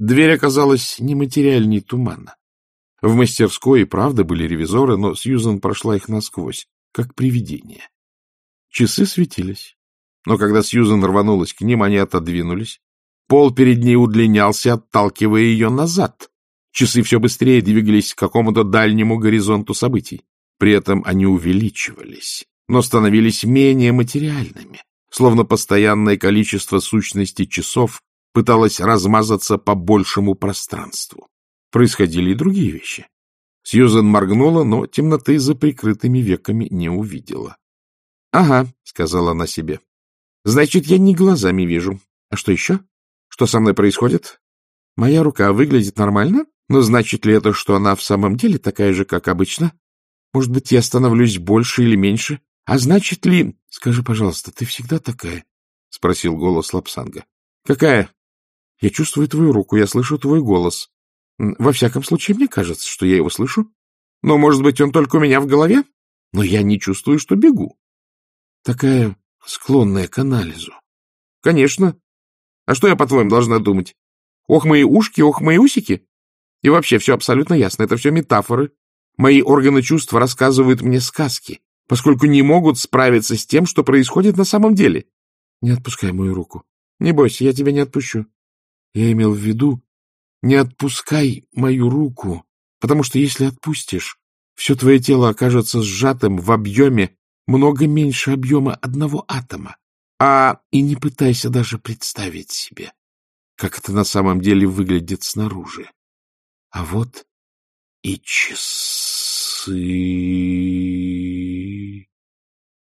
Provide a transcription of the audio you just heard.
Дверь оказалась нематериальней тумана. В мастерской и правда были ревизоры, но Сьюзан прошла их насквозь, как привидение. Часы светились, но когда Сьюзан рванулась к ним, они отодвинулись. Пол перед ней удлинялся, отталкивая ее назад. Часы все быстрее двигались к какому-то дальнему горизонту событий. При этом они увеличивались, но становились менее материальными, словно постоянное количество сущностей часов пыталось размазаться по большему пространству. Происходили и другие вещи. Сьюзан моргнула, но темноты за прикрытыми веками не увидела. — Ага, — сказала она себе. — Значит, я не глазами вижу. А что еще? Что со мной происходит? Моя рука выглядит нормально, но значит ли это, что она в самом деле такая же, как обычно? Может быть, я становлюсь больше или меньше? А значит ли... — Скажи, пожалуйста, ты всегда такая? — спросил голос Лапсанга. — Какая? — Я чувствую твою руку, я слышу твой голос. Во всяком случае, мне кажется, что я его слышу. Но, может быть, он только у меня в голове? Но я не чувствую, что бегу. Такая склонная к анализу. Конечно. А что я, по-твоему, должна думать? Ох, мои ушки, ох, мои усики. И вообще все абсолютно ясно. Это все метафоры. Мои органы чувств рассказывают мне сказки, поскольку не могут справиться с тем, что происходит на самом деле. Не отпускай мою руку. Не бойся, я тебя не отпущу. Я имел в виду, не отпускай мою руку, потому что если отпустишь, все твое тело окажется сжатым в объеме много меньше объема одного атома. И не пытайся даже представить себе, как это на самом деле выглядит снаружи. А вот и часы...